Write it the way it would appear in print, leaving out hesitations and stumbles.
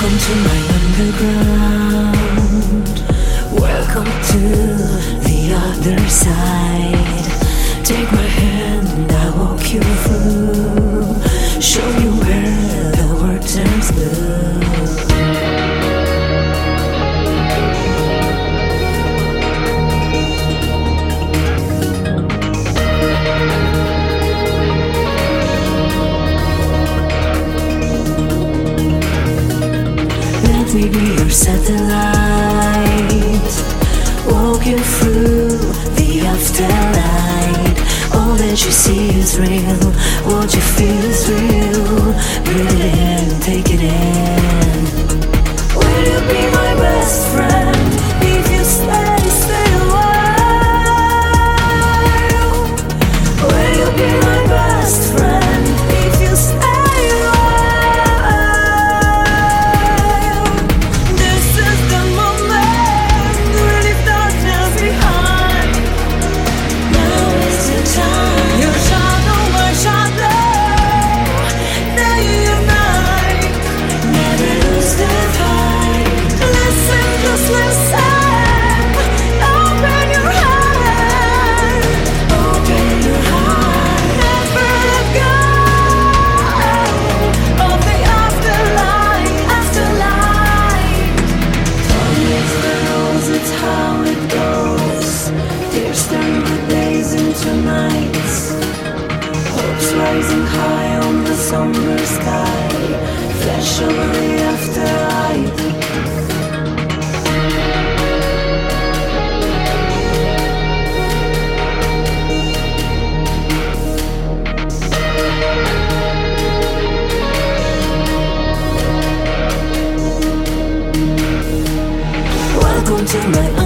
Welcome to my underground. Welcome to the other side. Take my hand and I'll walk you through. Show you where the world turns blue. Let me be your satellite. Walk you through the afterlight. All that you see is real. What you feel is real. Breathe it in, take it in. Will you be my best friend? If you stay a while. Will you be my best friend? If you stay a while. This is the moment. We leave darkness behind. Now is the time. Your shadow, my shadow. Day and night. Never lose the fight. Listen, just listen. Open your heart. Open your heart. Never let go of the afterlife. Afterlife. Time is the rules, it's how it goes. Tears turn to days into nights. Hopes rising high on the somber sky. Flash over the afterlife. Welcome to my